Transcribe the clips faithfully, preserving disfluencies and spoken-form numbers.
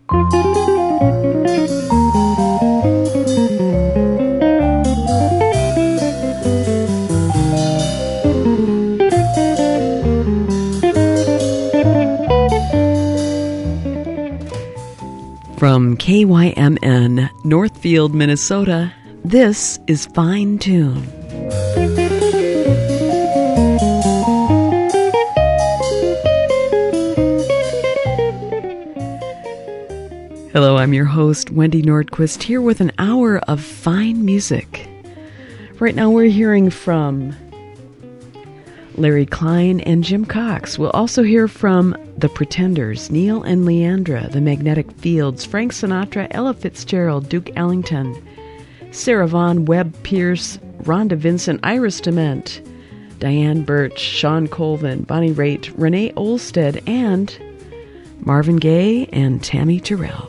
From K Y M N, Northfield, Minnesota, this is Fine Tune. Hello, I'm your host, Wendy Nordquist, here with an hour of fine music. Right now we're hearing from Larry Klein and Jim Cox. We'll also hear from The Pretenders, Neil and Leandra, The Magnetic Fields, Frank Sinatra, Ella Fitzgerald, Duke Ellington, Sarah Vaughan, Webb Pierce, Rhonda Vincent, Iris DeMent, Diane Birch, Sean Colvin, Bonnie Raitt, Renee Olstead, and Marvin Gaye and Tammy Terrell.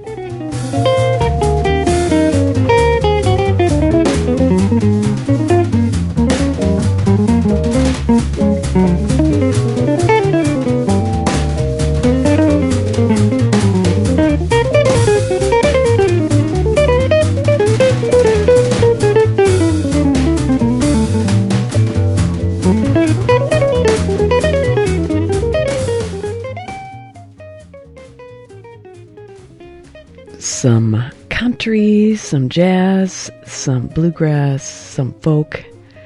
Some country, some jazz, some bluegrass, some folk,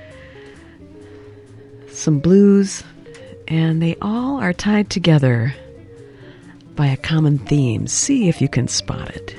some blues, and they all are tied together by a common theme. See if you can spot it.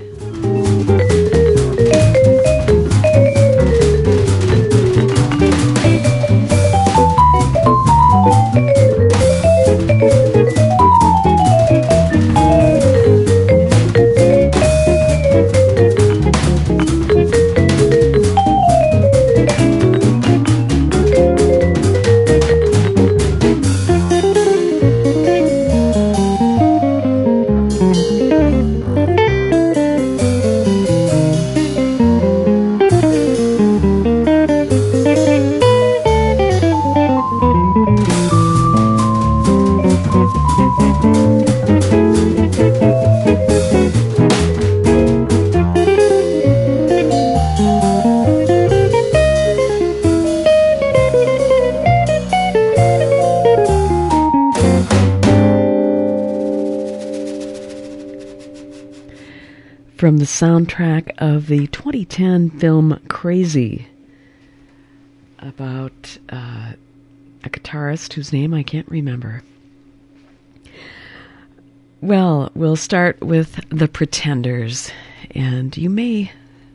From the soundtrack of the twenty ten film Crazy, about uh, a guitarist whose name I can't remember. Well, we'll start with The Pretenders, and you may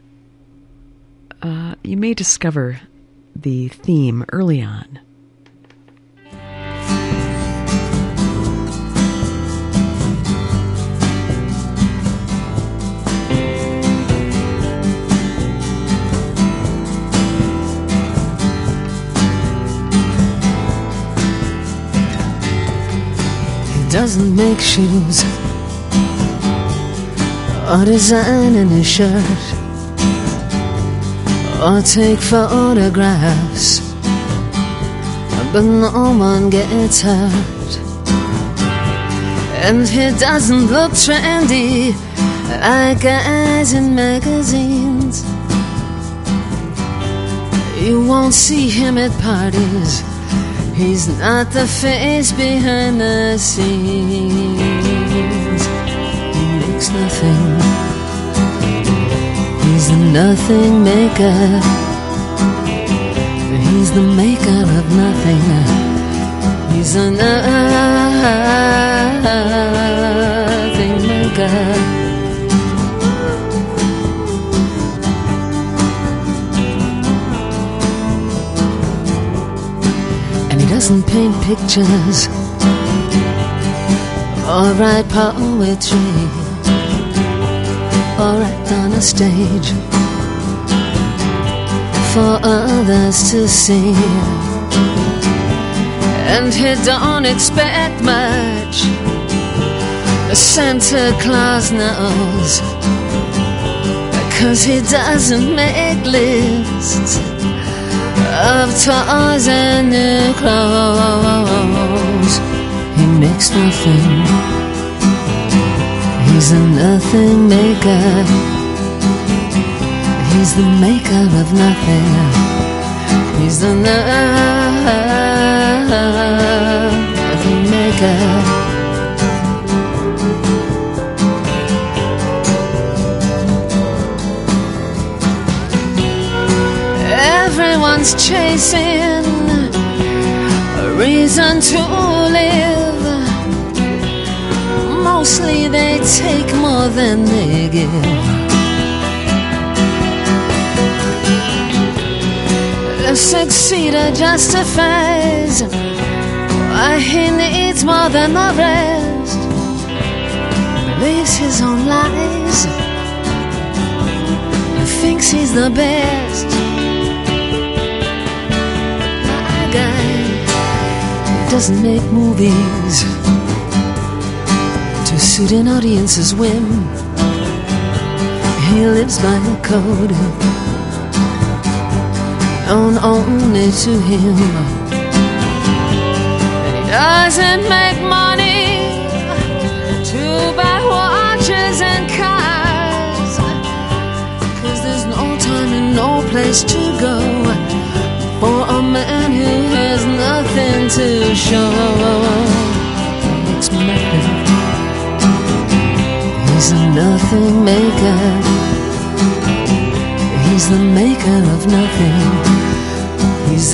uh, you may discover the theme early on. Doesn't make shoes or design in his shirt or take photographs, but no one gets hurt. And he doesn't look trendy like guys in magazines. You won't see him at parties. He's not the face behind the scenes. He makes nothing. He's the nothing maker. He's the maker of nothing. He's the nothing maker. Doesn't paint pictures or write poetry or act on a stage for others to see. And he don't expect much. Santa Claus knows, 'cause he doesn't make lists of toys and new clothes. He makes nothing. He He's a nothing maker. He's the maker of nothing. He's the nothing maker. Everyone's chasing a reason to live. Mostly they take more than they give. The succeeder justifies why he needs more than the rest. Believes his own lies and thinks he's the best. My guy doesn't make movies to suit an audience's whim. He lives by a code known only to him. And he doesn't make money to buy watches and cars, 'cause there's no time and no place to go for a man who has nothing to show. He makes nothing. He's a nothing maker. He's the maker of nothing. He's a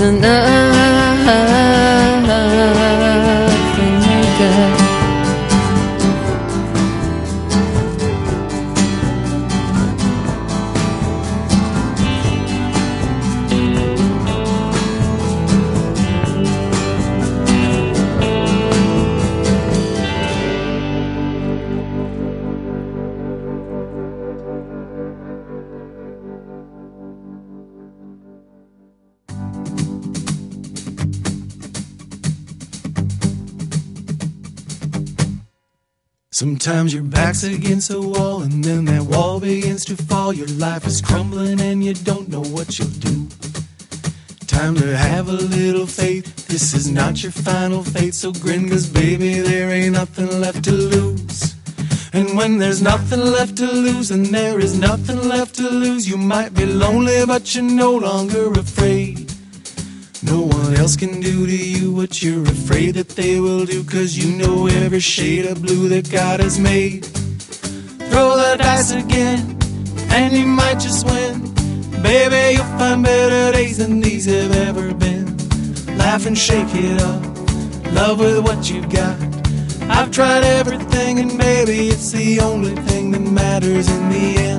nothing maker. Sometimes your back's against a wall and then that wall begins to fall. Your life is crumbling and you don't know what you'll do. Time to have a little faith. This is not your final fate, so grin, 'cause baby, there ain't nothing left to lose. And when there's nothing left to lose and there is nothing left to lose, you might be lonely but you're no longer afraid. No one else can do to you what you're afraid that they will do, 'cause you know every shade of blue that God has made. Throw the dice again and you might just win. Baby, you'll find better days than these have ever been. Laugh and shake it off, love with what you've got. I've tried everything and baby, it's the only thing that matters in the end.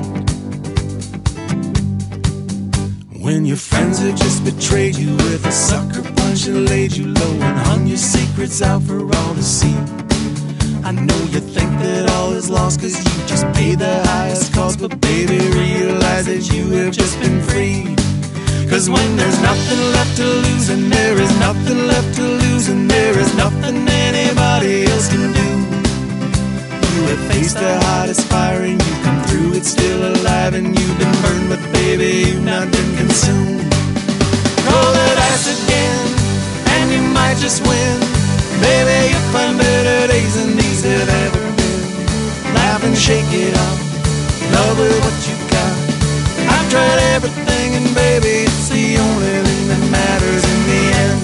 When your friends have just betrayed you with a sucker punch and laid you low and hung your secrets out for all to see, I know you think that all is lost 'cause you just paid the highest cost, but baby, realize that you have just been freed. 'Cause when there's nothing left to lose and there is nothing left to lose and there is nothing anybody else can do, you have faced the hottest fire and you come through it still alive, and you've been burned but baby, you've not been consumed. Roll the dice again and you might just win. Baby, you'll find better days than these have ever been. Laugh and shake it off, love with what you got. I've tried everything and baby, it's the only thing that matters in the end.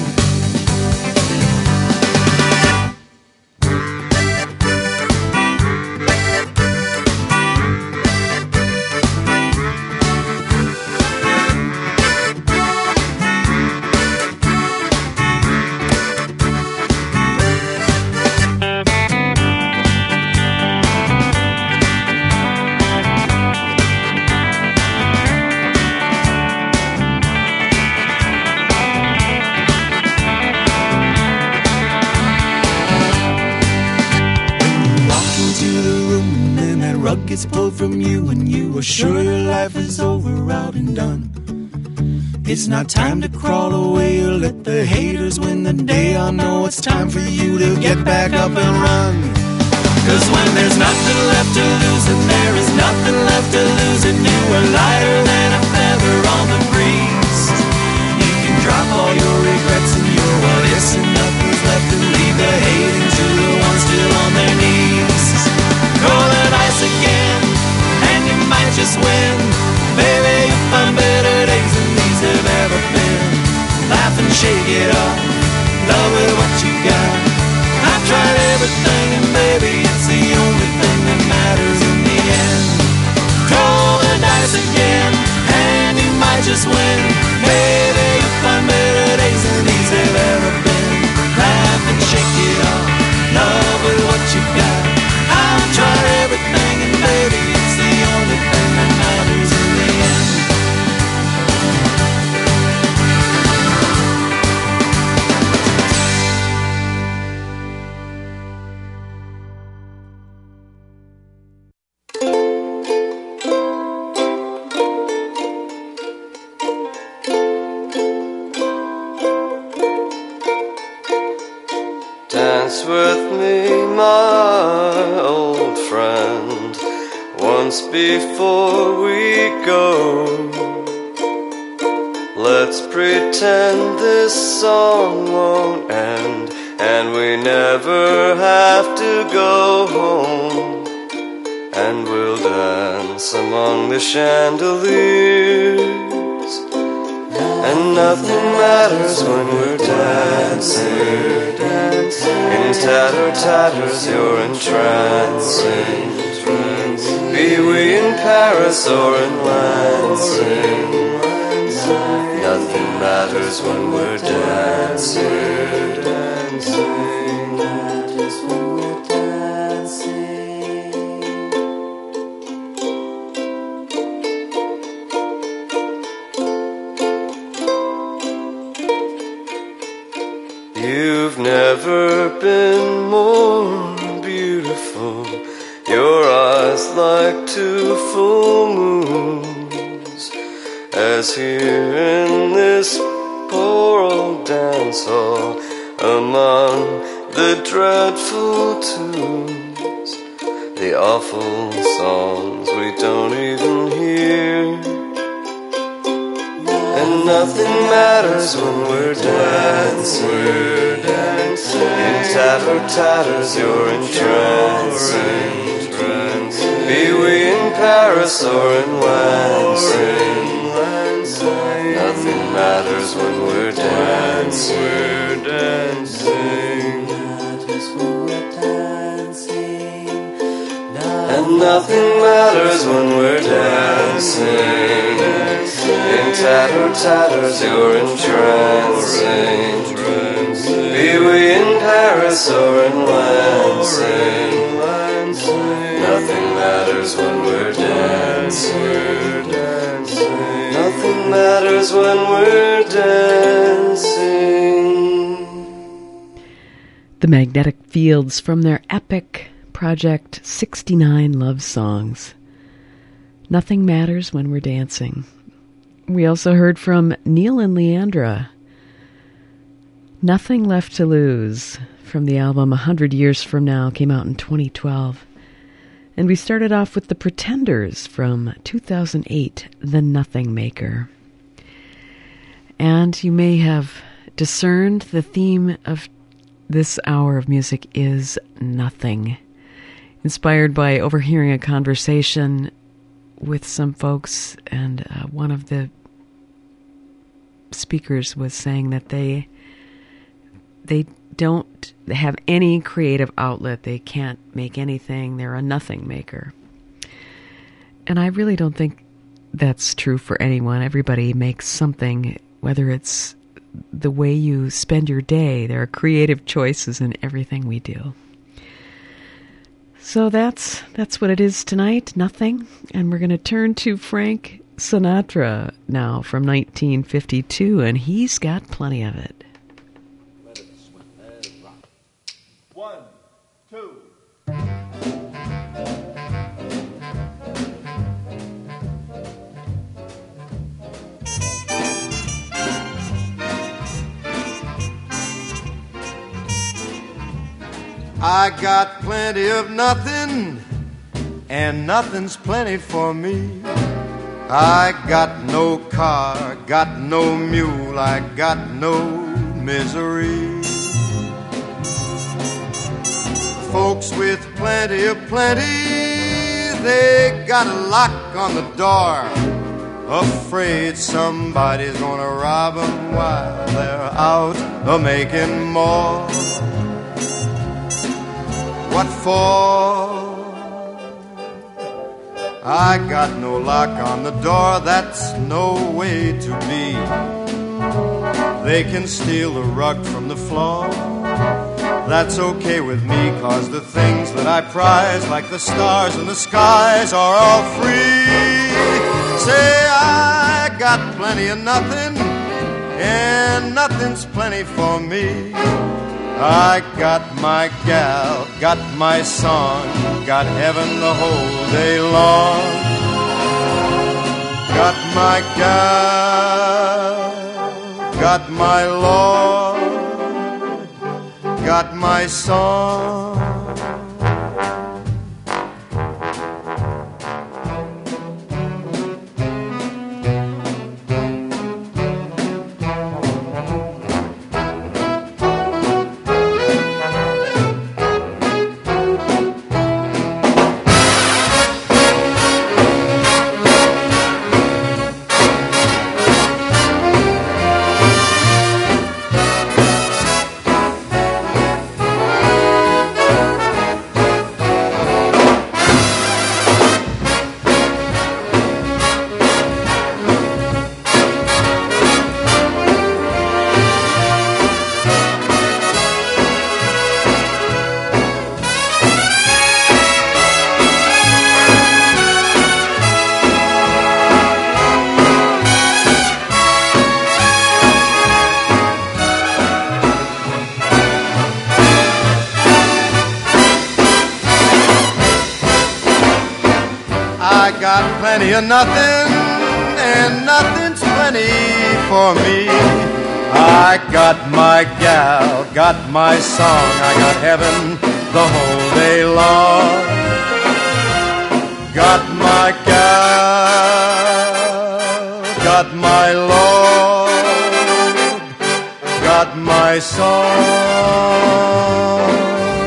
Gets pulled from you and you are sure your life is over, out and done. It's not time to crawl away or let the haters win the day. I know it's time for you to get back up and run. 'Cause when there's nothing left to lose and there is nothing left to lose, and you are lighter than a feather on the breeze, you can drop all your regrets and your what ifs and nothing's left, and leave the hating to the ones still on their knees. Roll the dice dance with me, my old friend, once before we go. Let's pretend this song won't end, and we never have to go home. And we'll dance among the chandeliers, and nothing matters when we're dancing. In tatter tatters you're entrancing. Be we in Paris or in Lansing, nothing matters when we're dancing. Dancing matters when we're dancing. You've never been more beautiful, your eyes like two full moons, as here in this poor old dance hall, among the dreadful tunes, the awful songs we don't even hear. And nothing matters when we're dancing. We're dancing. In tatter tatters you're entrancing. Be we in Paris or in Lansing, nothing matters when we're dancing. We're dancing. And nothing matters when we're dancing. In tatter tatters you're entrancing. Be we in Paris or in Lansing, nothing matters when we're dancing. We're dancing. Nothing matters when we're dancing. The Magnetic Fields from their epic Project sixty-nine Love Songs. Nothing matters when we're dancing. We also heard from Neil and Leandra, Nothing Left to Lose, from the album A Hundred Years From Now, came out in twenty twelve. And we started off with The Pretenders from two thousand eight, The Nothing Maker. And you may have discerned the theme of this hour of music is nothing. Inspired by overhearing a conversation with some folks, and uh, one of the speakers was saying that they they don't have any creative outlet. They can't make anything. They're a nothing maker. And I really don't think that's true for anyone. Everybody makes something, whether it's the way you spend your day. There are creative choices in everything we do. So that's that's what it is tonight, nothing. And we're going to turn to Frank Sinatra now from nineteen fifty-two, and he's got plenty of it. Let it swing, let it rock. One, two. I got plenty of nothing, and nothing's plenty for me. I got no car, got no mule, I got no misery. Folks with plenty of plenty, they got a lock on the door, afraid somebody's gonna rob them while they're out a-making more. What for? I got no lock on the door, that's no way to be. They can steal the rug from the floor, that's okay with me, 'cause the things that I prize, like the stars in the skies, are all free. Say I got plenty of nothing, and nothing's plenty for me. I got my gal, got my song, got heaven the whole day long. Got my gal, got my Lord, got my song. Plenty of nothing, and nothing's plenty for me. I got my gal, got my song, I got heaven the whole day long. Got my gal, got my Lord, got my song.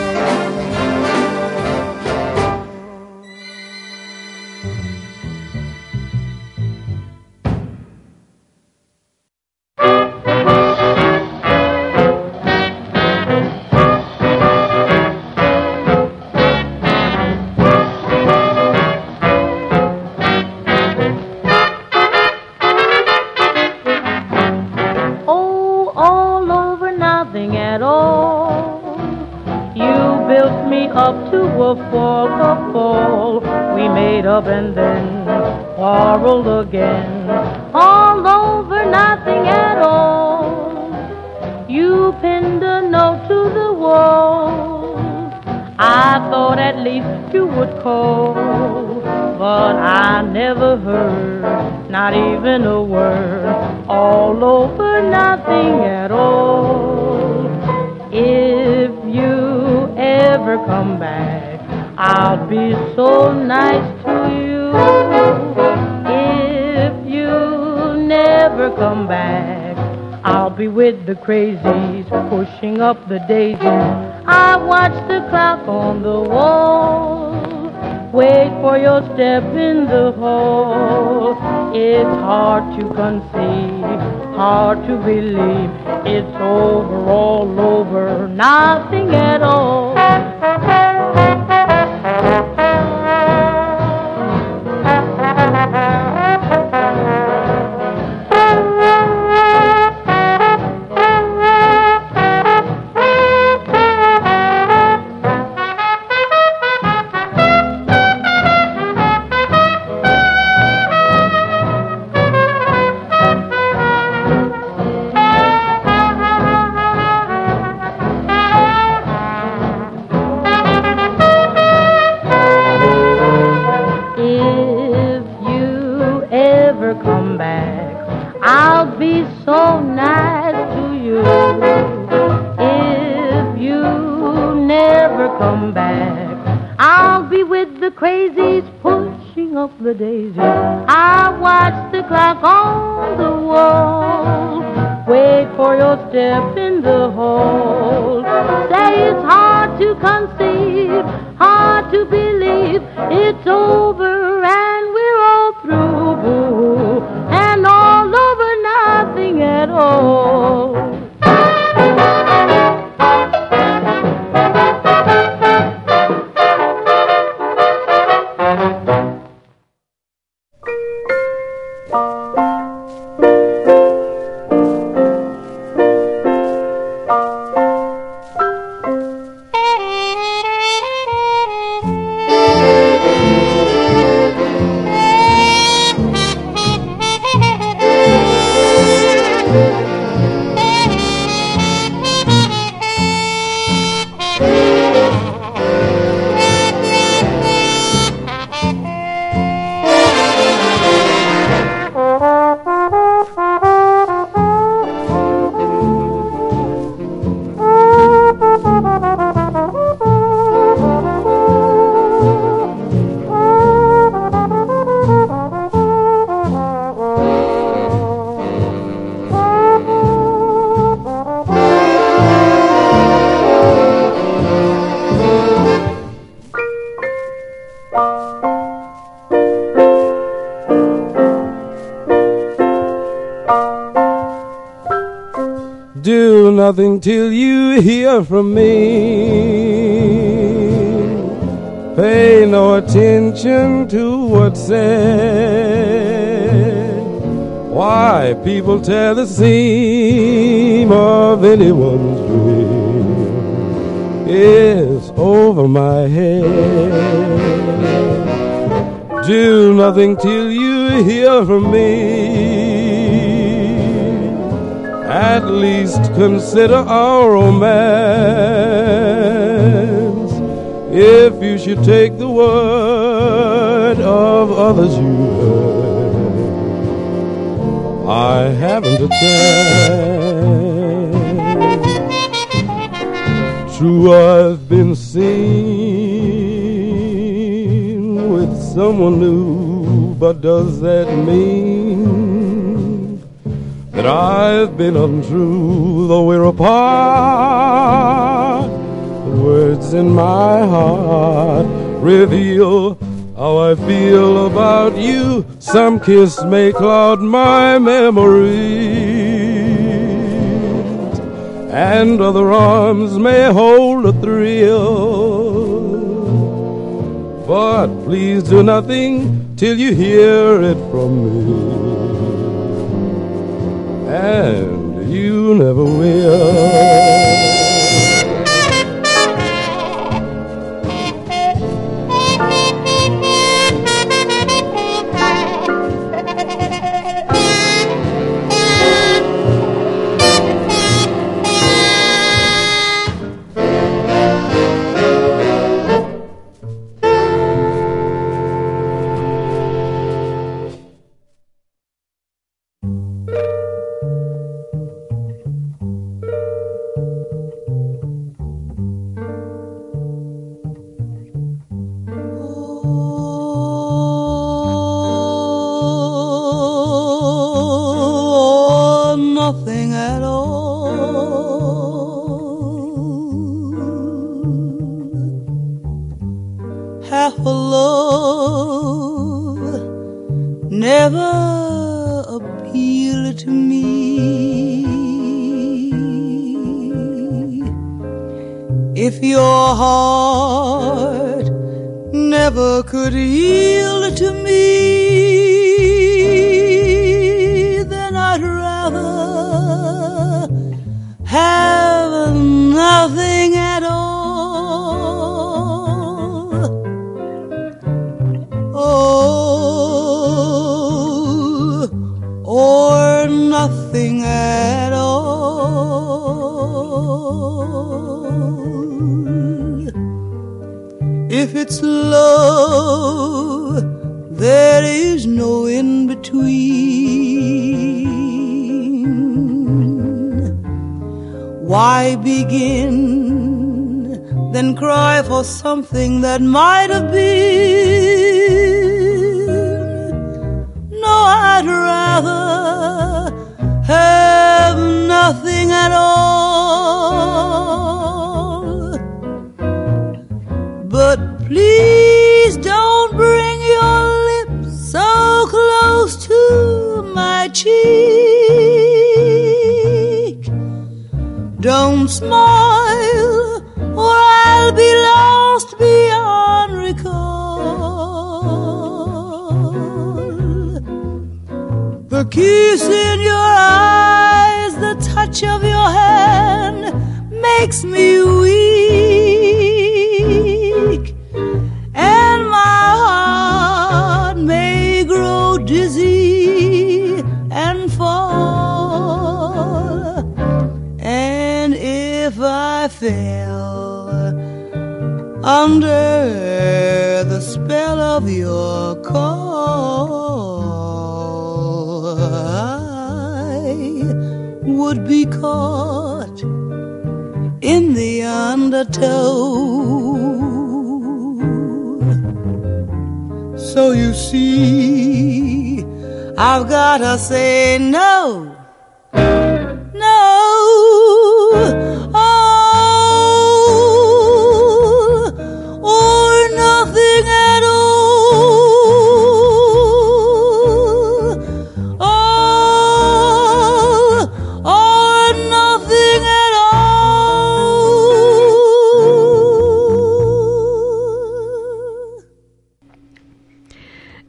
And then quarreled again, all over nothing at all. You pinned a note to the wall. I thought at least you would call, but I never heard, not even a word, all over nothing at all. If you ever come back, I'll be so nice to you. If you never come back, I'll be with the crazies, pushing up the daisies. I watch the clock on the wall, wait for your step in the hall. It's hard to conceive, hard to believe, it's over, all over, nothing at all. nothing till you hear from me. Pay no attention to what's said. Why people tear the seam of anyone's dream is over my head. Do nothing till you hear from me. At least consider our romance. If you should take the word of others you heard, I haven't a chance. True, I've been seen with someone new, but does that mean that I've been untrue? Though we're apart, the words in my heart reveal how I feel about you. Some kiss may cloud my memories, and other arms may hold a thrill. But please do nothing till you hear it from me, and you never will. If your heart never could yield to me, then I'd rather have nothing at all. Oh, or nothing at all. If it's love, there is no in between. Why begin, then cry for something that might have been? No, I'd rather have nothing at all. But please don't bring your lips so close to my cheek. Don't smile or I'll be lost beyond recall. The kiss in your eyes, the touch of your hand makes me weak, and my heart may grow dizzy and fall. And if I fell under the spell of your call, I would be caught in the undertow. So you see, I've gotta say no, no, all or nothing at all, all or nothing at all.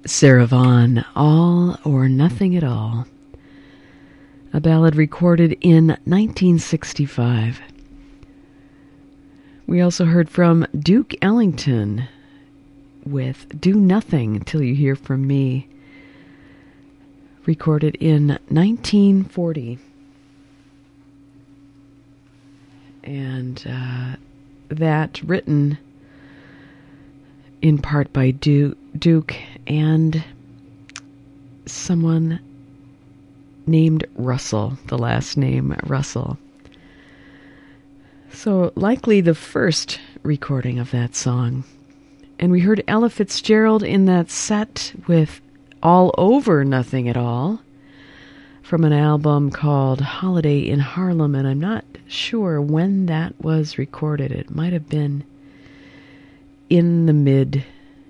Sarah Vaughan, All or Nothing at All. A ballad recorded in nineteen sixty-five. We also heard from Duke Ellington with Do Nothing Till You Hear From Me, recorded in nineteen forty. And uh, that written in part by du- Duke and someone named Russell, the last name Russell. So likely the first recording of that song. And we heard Ella Fitzgerald in that set with All Over Nothing at All from an album called Holiday in Harlem, and I'm not sure when that was recorded. It might have been in the mid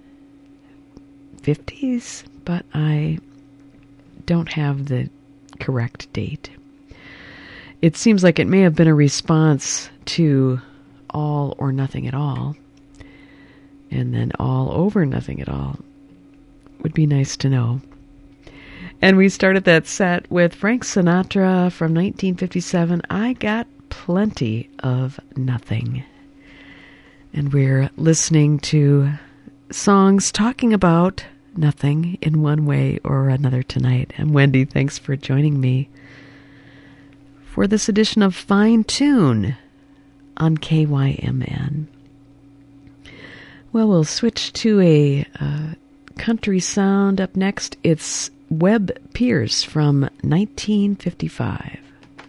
fifties, but I don't have the correct date. It seems like it may have been a response to All or Nothing at All, and then All Over Nothing at All. Would be nice to know. And we started that set with Frank Sinatra from nineteen fifty-seven, I Got Plenty of Nothing. And we're listening to songs talking about nothing in one way or another tonight. And Wendy, thanks for joining me for this edition of Fine Tune on K Y M N. Well, we'll switch to a uh, country sound up next. It's Webb Pierce from nineteen fifty-five.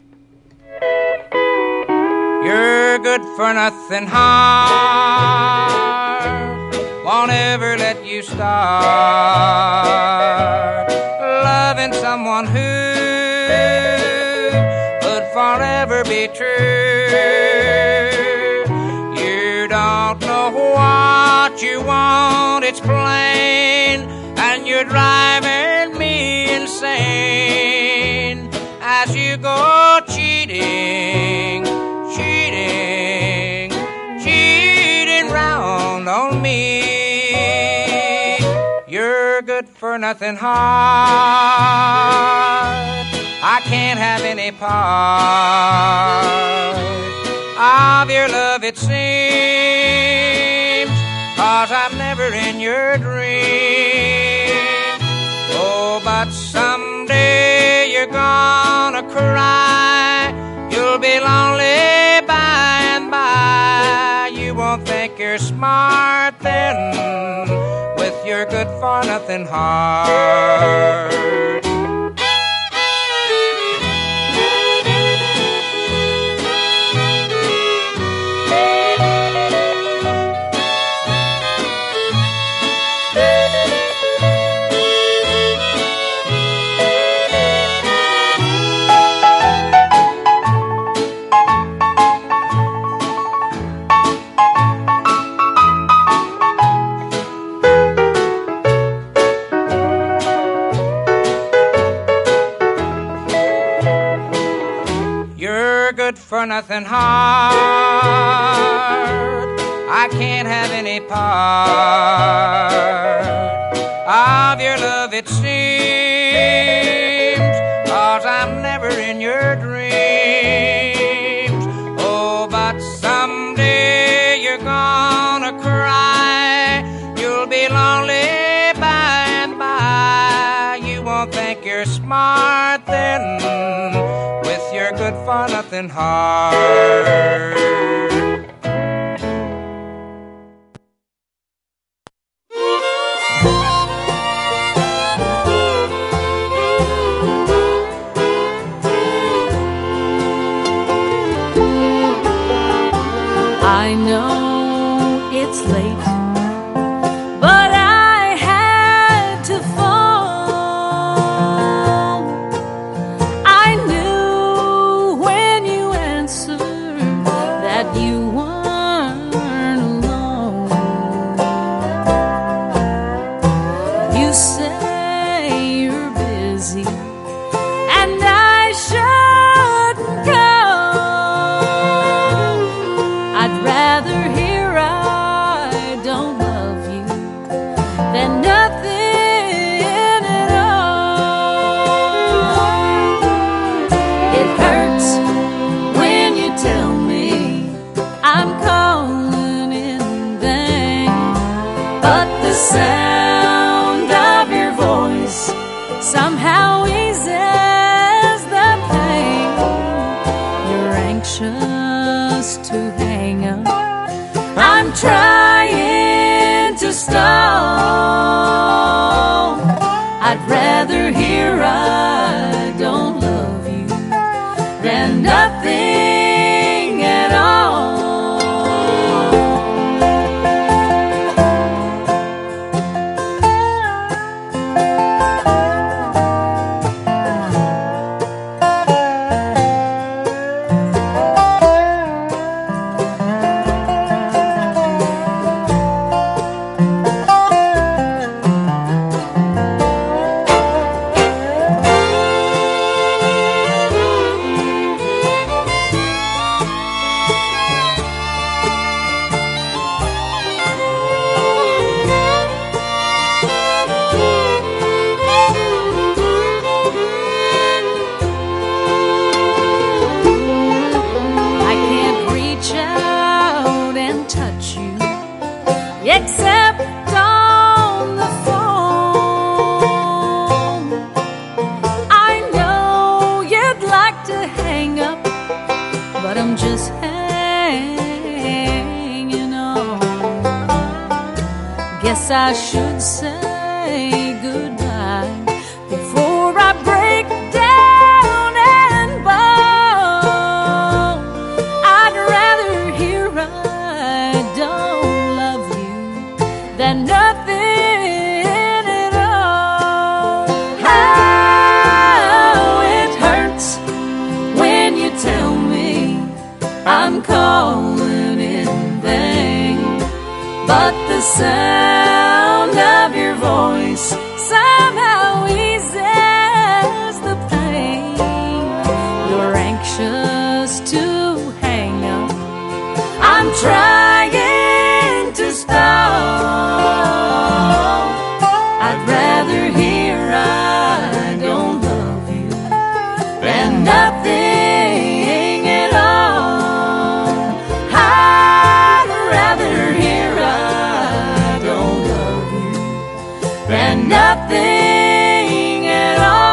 You're good for nothing, heart, won't ever let you start loving someone who would forever be true. You don't know what you want, it's plain, and you're driving me insane as you go cheating, cheating, cheating round on me. You're good for nothing, heart, I can't have any part of your love, it seems, 'cause I'm never in your dreams. Oh, but someday you're gonna cry, you'll be lonely by and by. You won't think you're smart then with your good-for-nothing heart. For nothing, heart, I can't have any part of your love, it seems, 'cause I'm never in your dreams. Oh, but someday you're gonna cry, you'll be lonely by and by. You won't think you're smart then with your good-for-nothing heart. I know it's late, but I had to phone. I knew when you answered that you but the sound of your voice somehow eases the pain. You're anxious to hang up. I'm trying to stall. I'd rather hear I don't love you than nothing at all. Except on the phone. I know you'd like to hang up, but I'm just hanging on. Guess I should say goodbye before I break down and bawl. I'd rather hear I don't love you than nothing at all. How it hurts when you tell me I'm calling in vain, but the sound of your voice somehow eases the pain. You're anxious to hang up. I'm trying to stall. I'd rather hear I don't love you than nothing at all. I'd rather hear I don't love you than nothing at all.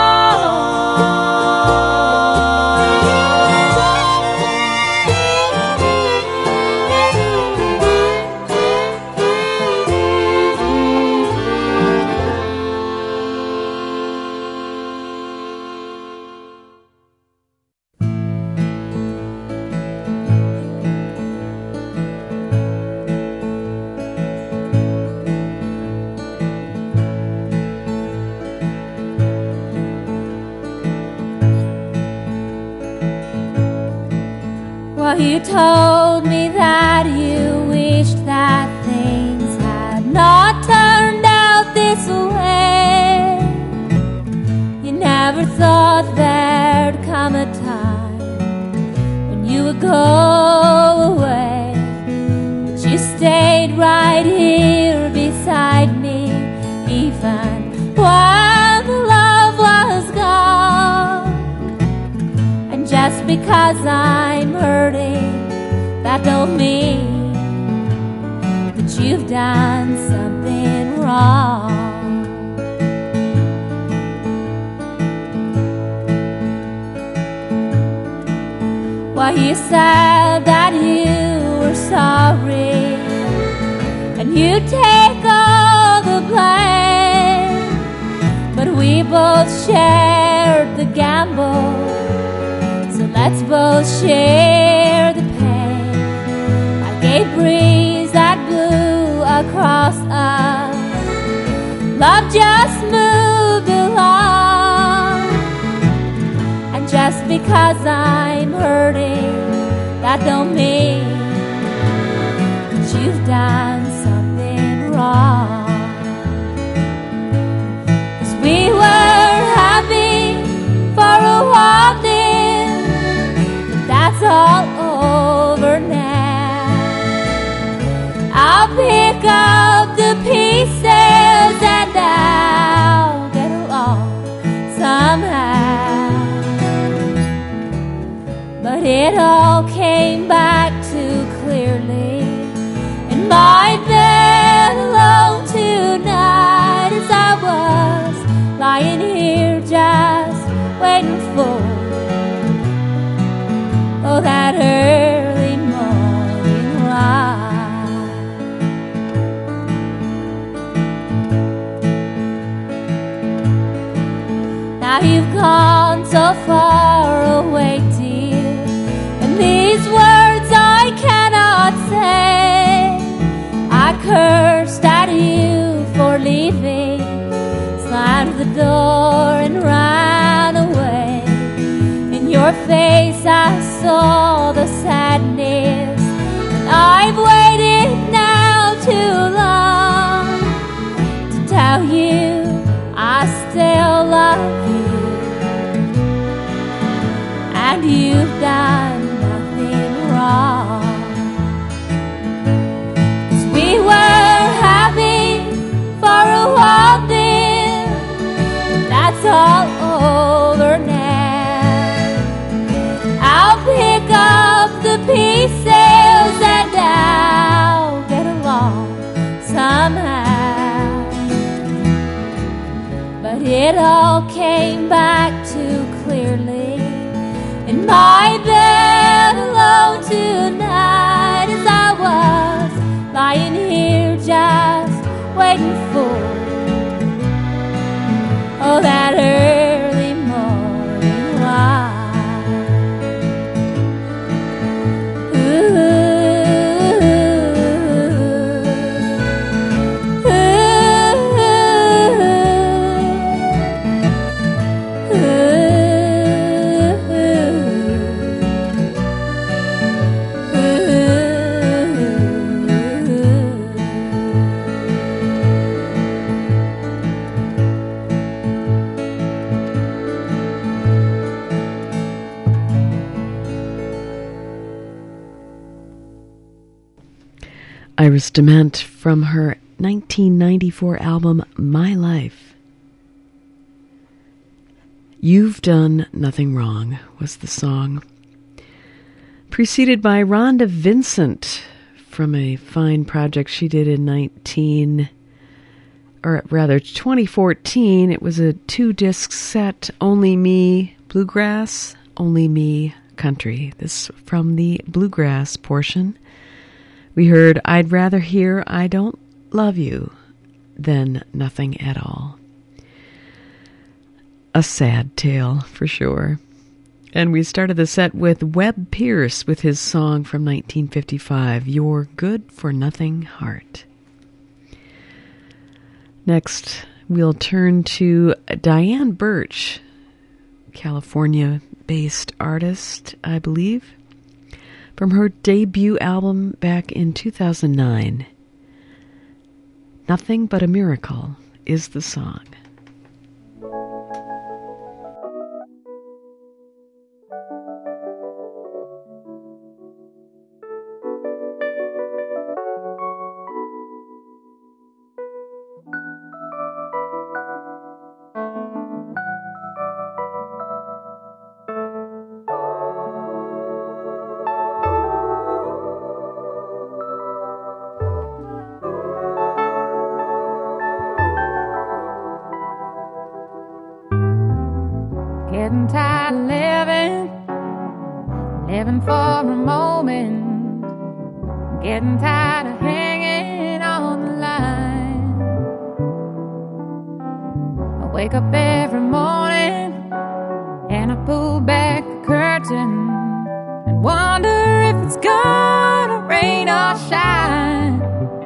Well, you told me that you wished that things had not turned out this way. You never thought there'd come a time when you would go away, but you stayed right here beside me, even while the love was gone. And just because I'm hurting, that don't mean that you've done something wrong. Well, you said that you were sorry, and you take all the blame, but we both shared the gamble, so let's both share the pain. I gave breeze that blew across us, love just moved along. And just because I'm hurting, that don't mean that you've done something wrong. 'Cause we were happy for a while then, but that's all over now. I'll pick up the pieces and I'll get along somehow. But it all came back too clearly in my bed alone Now you've gone so far away, dear, and these words I cannot say. I cursed at you for leaving, slammed the door and ran away. In your face I saw the sadness, and I've waited now too long to tell you I still love you, and you've done nothing wrong. 'Cause we were happy for a while then, but that's all over now. I'll pick up the pieces and I'll get along somehow. But it all came back too clearly in my bed alone tonight, as I was lying here just waiting for, oh, that early morning light. Ooh, ooh, Iris DeMent from her nineteen ninety-four album My Life. You've Done Nothing Wrong was the song. Preceded by Rhonda Vincent from a fine project she did in nineteen, or rather twenty fourteen. It was a two-disc set, Only Me Bluegrass, Only Me Country. This from the bluegrass portion. We heard I'd Rather Hear I Don't Love You Than Nothing at All. A sad tale, for sure. And we started the set with Webb Pierce with his song from nineteen fifty-five, Your Good for Nothing Heart. Next, we'll turn to Diane Birch, California-based artist, I believe, from her debut album back in two thousand nine. Nothing But a Miracle is the song. Getting tired of living, living for a moment. Getting tired of hanging on the line. I wake up every morning and I pull back the curtain and wonder if it's gonna rain or shine.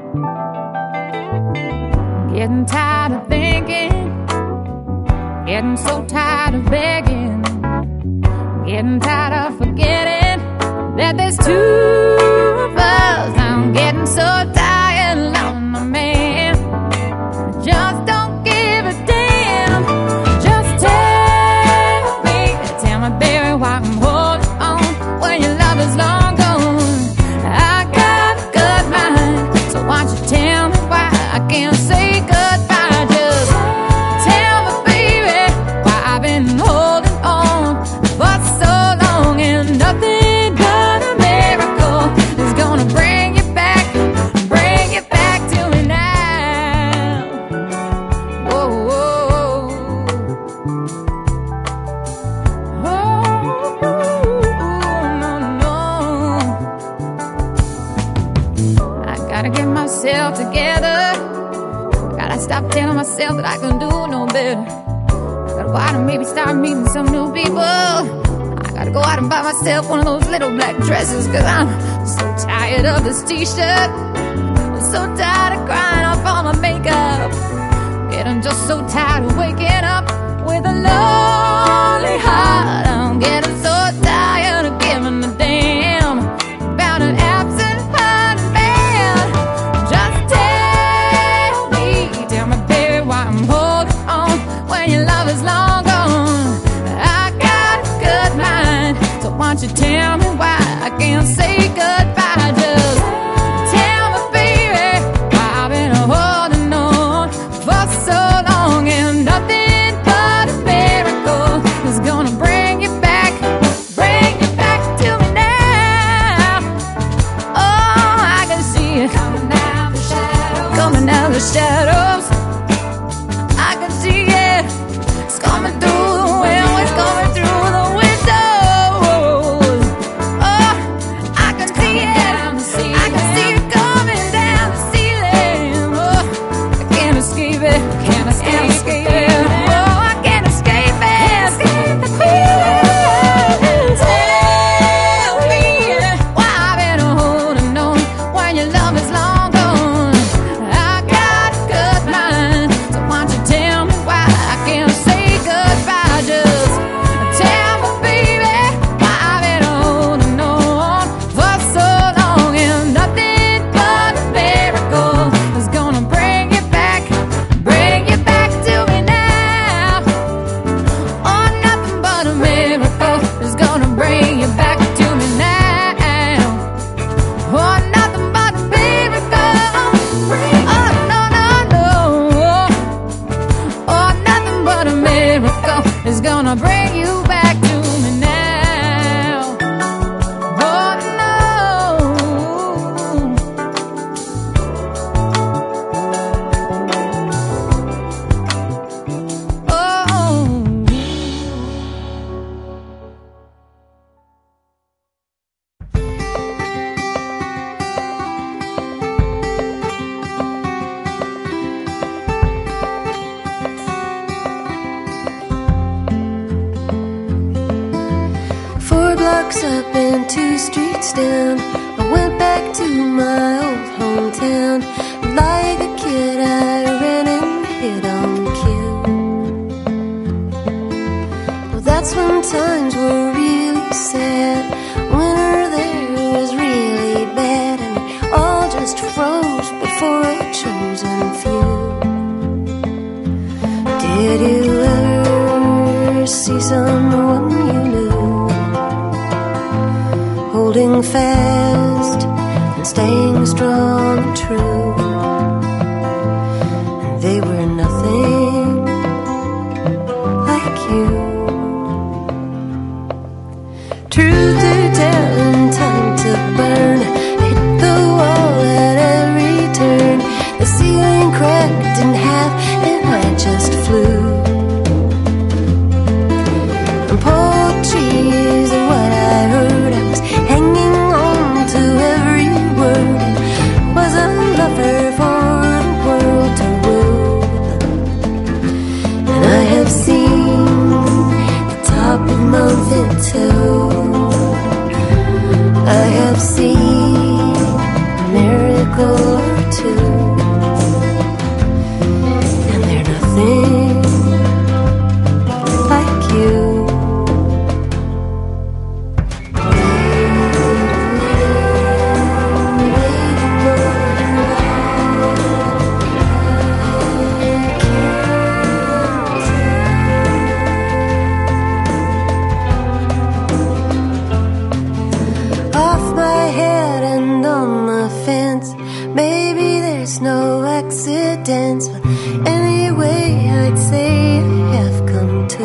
Getting tired of thinking, getting so tired of begging, getting tired of forgetting that there's two of us. I'm getting so tired of loving my man. I just don't give a damn. Just tell me, tell me, baby, why I'm holding on when your love is long gone. I got a good mind, so why don't you tell me why I can't say goodbye? Just tell me, baby, why I've been holding on for so long and nothing but a miracle is gonna bring you back, bring you back to me now. Whoa, whoa, oh, no, no. I gotta get myself together. Gotta stop telling myself that I can do no better. I gotta go out and maybe start meeting some new people. I gotta go out and buy myself one of those little black dresses, cause I'm so tired of this t-shirt. I'm so tired of crying off all my makeup. Yet I'm just so tired of waking up with a lonely heart. I'm getting so tired of giving a damn about an absent heart man. Just tell me, tell me baby, why I'm holding on when your love is long gone. I got a good mind, so why don't you tell me why I can't say goodbye? Just tell me baby, why I've been holding on for so long, and nothing but a miracle is gonna bring you back, bring you back to me now. Oh, I can see it coming out the shadows, coming out the shadows. I can see it, it's coming through the window, it's coming through the windows. Oh, I can see it, I can see it coming down the ceiling. Oh, I can't escape it, can't escape it. Oh, I can't escape it. Tell me why I've been holding on when your love is long gone. I got a good mind, so why don't you tell me why I can't say goodbye? Just tell me, baby, why I've been holding on for so long, and nothing but a miracle is gonna bring you back, bring you back to me now. Oh, nothing but a miracle is gonna bring you back to me now. Oh, nothing but a miracle. Oh, no, no, no. Oh, nothing but a miracle is gonna bring you back to me now. Oh, no. Oh. Four blocks up and two streets down, I went back to my old hometown. Like a kid, I ran and hit on cue. Well, that's when times were really sad. Winter there was really bad, and it all just froze before a chosen few. Did you ever see someone you knew holding fast and staying strong and true? And they were nothing like you. Truth to tell and time to burn, hit the wall at every turn. The ceiling cracked in half and I just flew. And poetry is what I heard. I was hanging on to every word, and was a lover for the world to woo. And I have seen the top of Mount Ventoux. I have seen a miracle or two, and they're nothing like you. Off my head and on my fence, maybe there's no accidents, but anyway I'd say I have come to.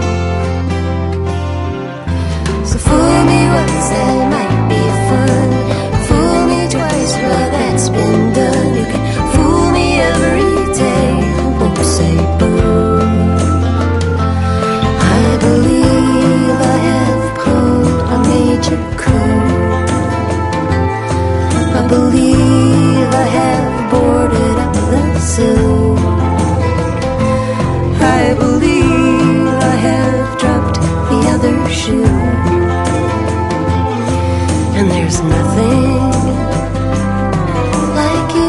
So fool me once, that might be fun. Fool me twice, well that's been done. You can fool me every day, I won't say boo. I believe I have pulled a major coup. I believe I have boarded up the zoo. I believe shoe. And there's nothing like you.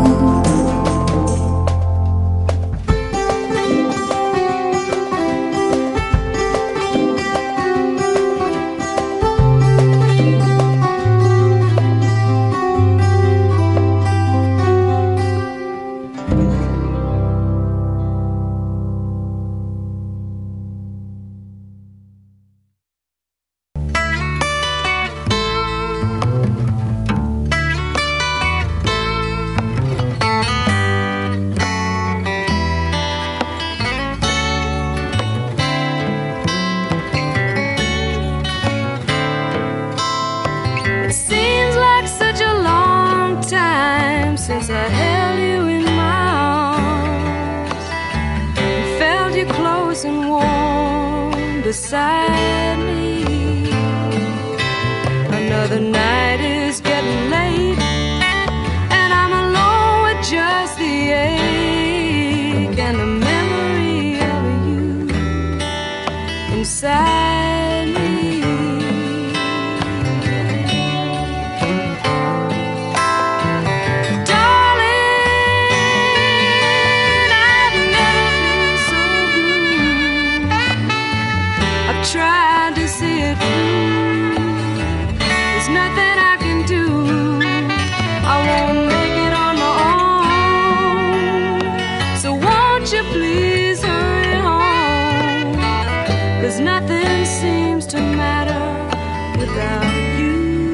Since I held you in my arms and felt you close and warm beside me. Another night is getting late and I'm alone with just the ache and the memory of you inside me. Tried to see it through. There's nothing I can do. I won't make it on my own. So won't you please hurry home? 'Cause nothing seems to matter without you.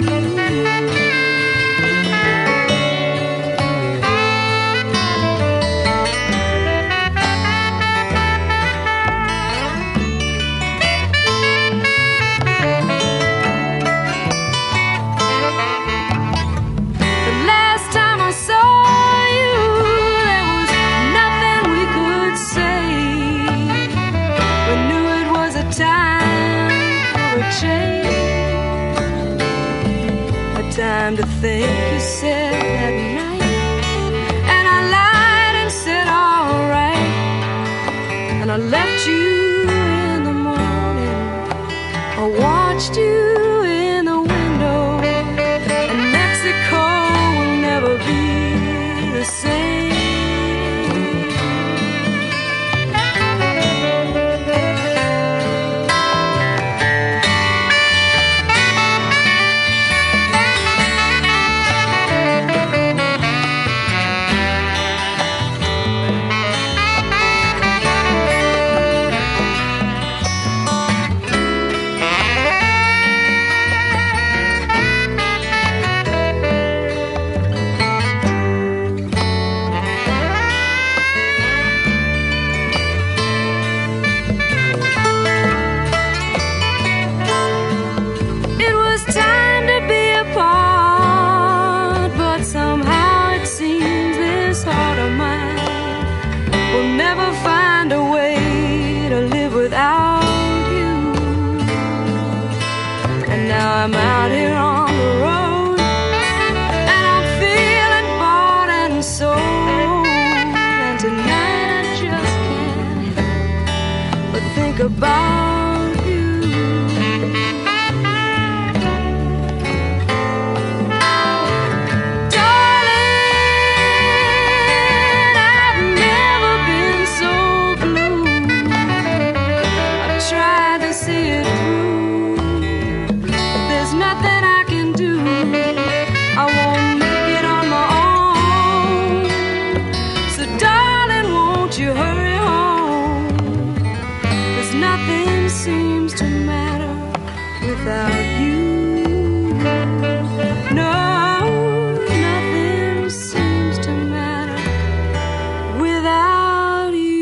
Time to think, you said that night, and I lied and said alright, and I left you in the morning. I watched you in the window, and Mexico will never be the same. I'm out here on the road, and I'm feeling bought and sold. And tonight I just can't help but think about you. Darling, I've never been so blue. I've tried to see it through. There's nothing I can do. I won't make it on my own. So darling, won't you hurry home? 'Cause nothing seems to matter without you. No, nothing seems to matter without you.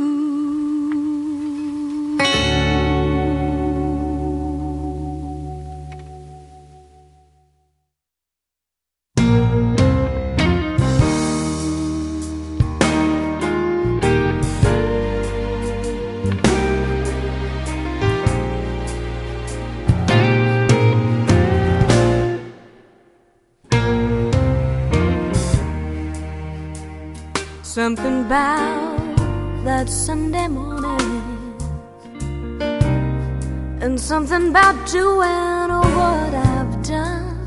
Something about that Sunday morning, and something about doing what I've done.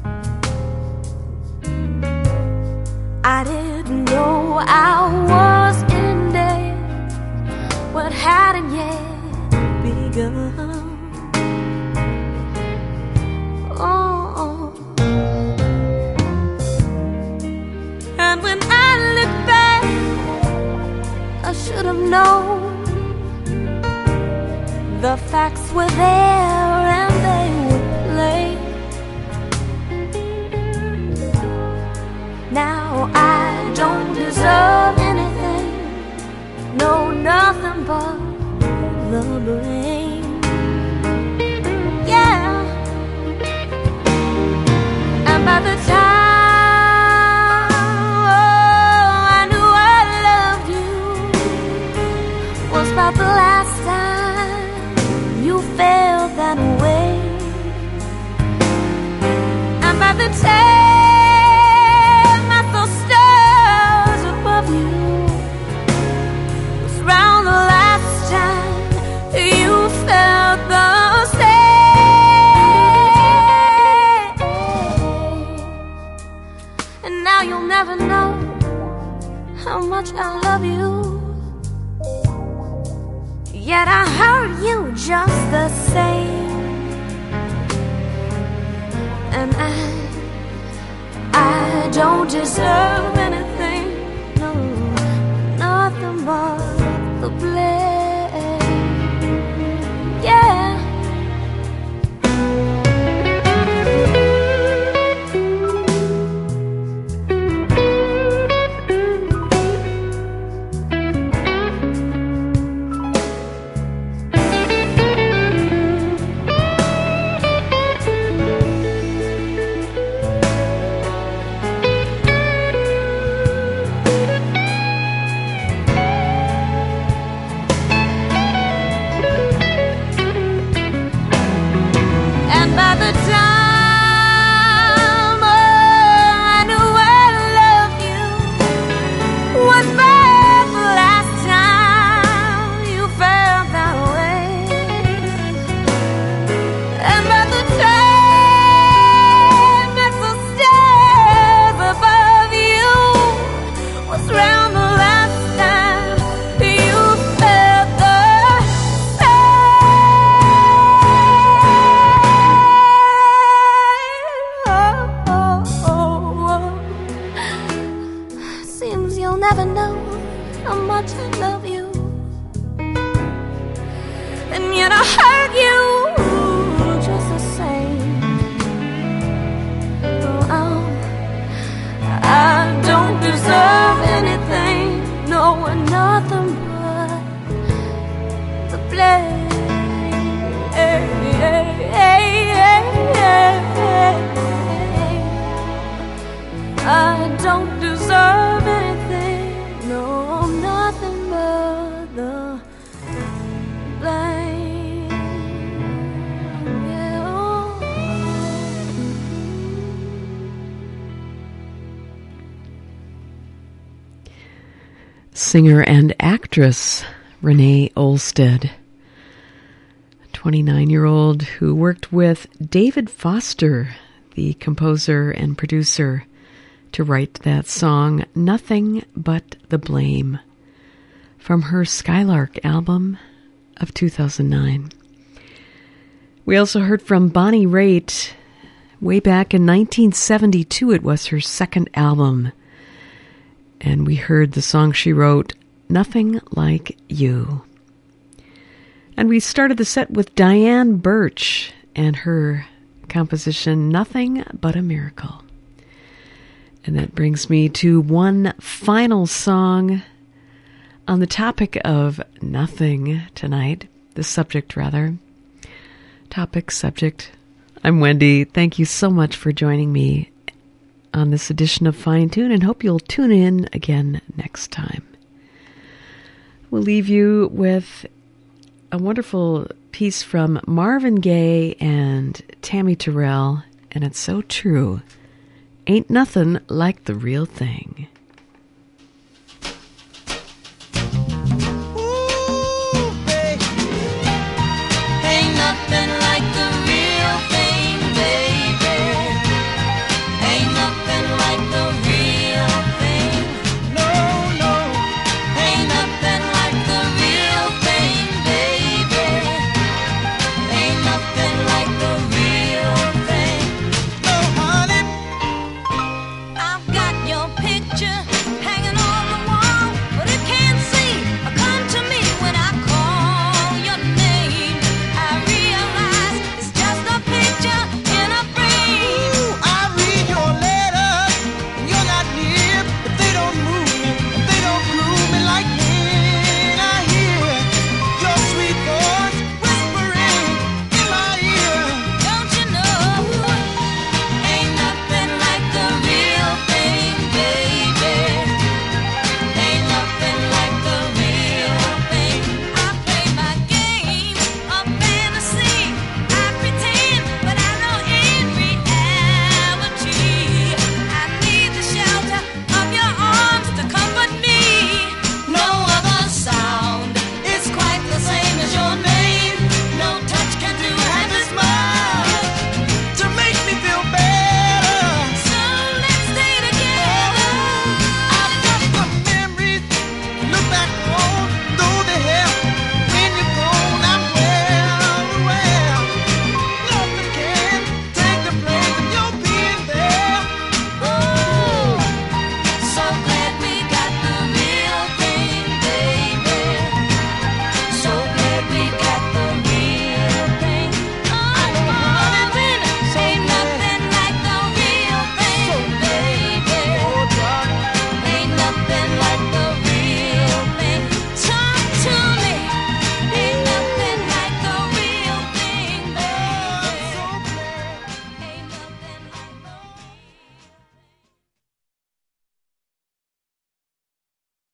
I didn't know I was ending what hadn't yet begun. Oh, and when I look back, I should have known. The facts were there and they were plain. Now I don't deserve anything, no, nothing but the blame. Yeah. And by the time oh, I knew I loved you, was about the last time you felt that way. And by the time I saw stars above you, was round the last time you felt the same. And now you'll never know how much I love you, yet I hurt you just the same. And I, I don't deserve anything, no, nothing but the blame. Yeah. Singer and actress Renee Olstead, a twenty-nine-year-old who worked with David Foster, the composer and producer, to write that song, Nothing But the Blame, from her Skylark album of two thousand nine. We also heard from Bonnie Raitt. Way back in nineteen seventy-two, it was her second album. And we heard the song she wrote, Nothing Like You. And we started the set with Diane Birch and her composition, Nothing But a Miracle. And that brings me to one final song on the topic of nothing tonight, the subject rather. Topic, subject. I'm Wendy. Thank you so much for joining me on this edition of Fine Tune, and hope you'll tune in again next time. We'll leave you with a wonderful piece from Marvin Gaye and Tammy Terrell, and it's so true. Ain't nothing like the real thing.